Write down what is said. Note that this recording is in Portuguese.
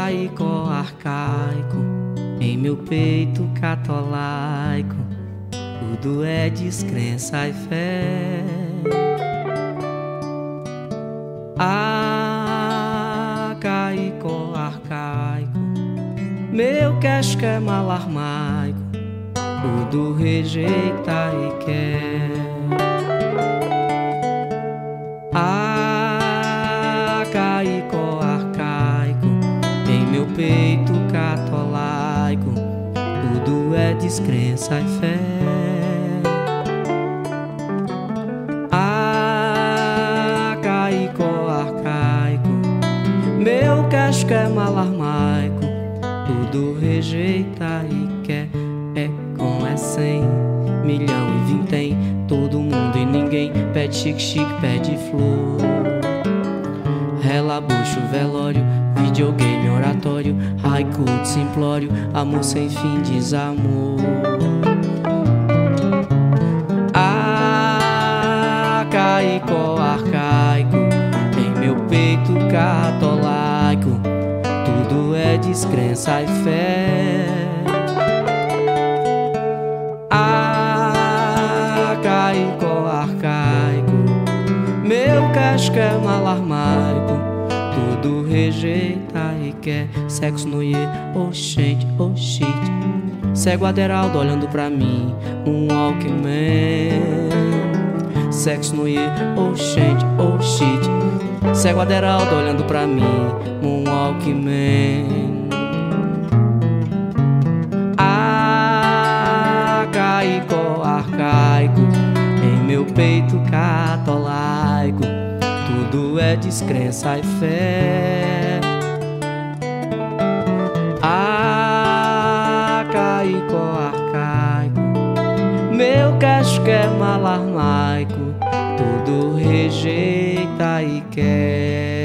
arcaico, arcaico, em meu peito catolaico, tudo é descrença e fé. Arcaico, arcaico, meu casco é malarmaico, tudo rejeita e quer. Arcaico, arcaico, em meu peito catolaico, tudo é descrença e fé. Arcaico, arcaico, meu casco é malarmaico, tudo rejeita e quer. É com é 100, milhão e vintém, todo mundo e ninguém, pede chique-chique, pede flor. Relabucho, velório, videogame, oratório, haiku, simplório, amor sem fim, desamor. Arcaico, arcaico, em meu peito catolaico, tudo é descrença e fé. Arcaico, arcaico, meu casco é malarmaico, tudo rejeita e quer. Sexo no iê, oxente, oxite, cego Aderaldo olhando pra mim, um Walkman. Sexo no iê, oxente, oxite, cego Aderaldo olhando pra mim, um Walkman. Arcaico, arcaico, em meu peito catolaico, tudo é descrença e fé. Arcaico, arcaico, meu casco é malarmaico, tudo rejeita e quer.